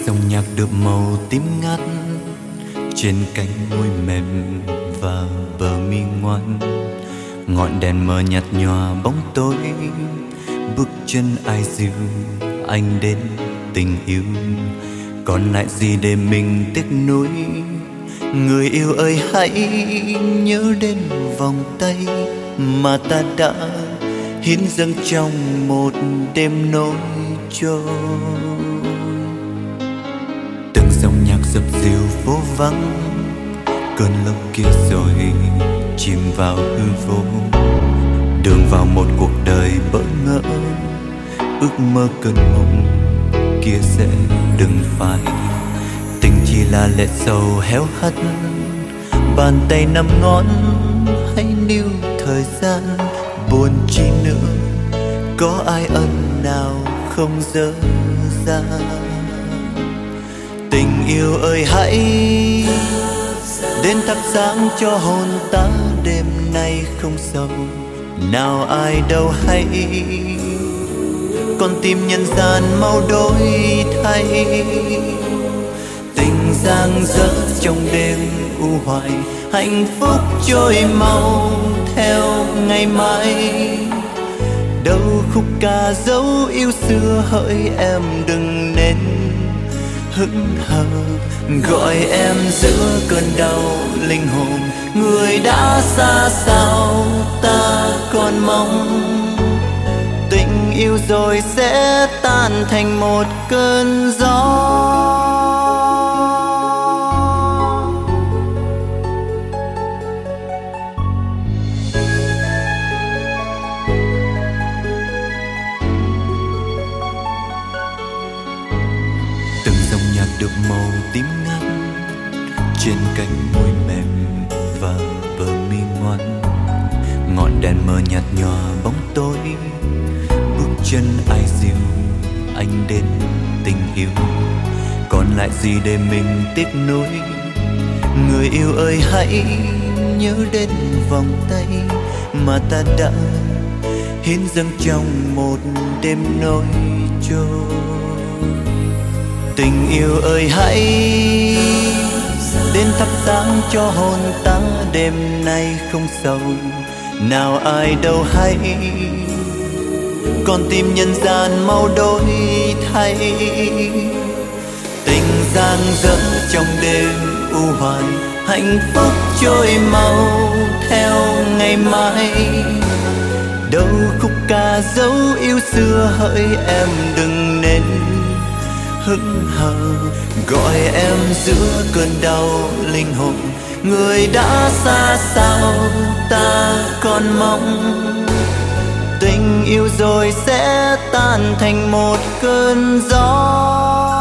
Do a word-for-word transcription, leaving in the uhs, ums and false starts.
dòng nhạc được màu tím ngắt trên cánh môi mềm và bờ mi ngoan. Ngọn đèn mờ nhạt nhòa bóng tối, bước chân ai dịu anh đến tình yêu. Còn lại gì để mình tiếc nuối? Người yêu ơi hãy nhớ đến vòng tay mà ta đã hiến dâng trong một đêm nỗi trôi. Từng dòng nhạc dập dìu phố vắng, cơn lốc kia rồi chìm vào hư vô. Đường vào một cuộc đời bỡ ngỡ, ước mơ cơn mộng kia sẽ đừng phai. Tình chỉ là lệ sầu héo hắt, bàn tay năm ngón hãy níu thời gian. Buồn chi nữa, có ai ân nào không dở dang. Tình yêu ơi hãy đến thắp sáng cho hồn ta, đêm nay không sầu nào ai đâu hay. Con tim nhân gian mau đổi thay, tình giang dở trong đêm u hoài. Hạnh phúc trôi mau theo ngày mai, đâu khúc ca dấu yêu xưa. Hỡi em đừng nên hững hờ, gọi em giữa cơn đau linh hồn. Người đã xa sao ta còn mong, tình yêu rồi sẽ tan thành một cơn gió. Từng dòng nhạc được màu tím ngắt trên cánh môi mềm và bờ mi ngoan. Ngọn đèn mờ nhạt nhòa bóng tối, bước chân ai dịu anh đến tình yêu. Còn lại gì để mình tiếc nuối? Người yêu ơi hãy nhớ đến vòng tay mà ta đã hiến dâng trong một đêm nỗi trôi. Tình yêu ơi hãy đến thắp sáng cho hồn ta, đêm nay không sầu nào ai đâu hay. Con tim nhân gian mau đổi thay, tình giang dở trong đêm u hoài. Hạnh phúc trôi mau theo ngày mai, đâu khúc ca dấu yêu xưa. Hỡi em đừng nên hững hờ, gọi em giữa cơn đau linh hồn. Người đã xa sao ta còn mong, tình yêu rồi sẽ tan thành một cơn gió.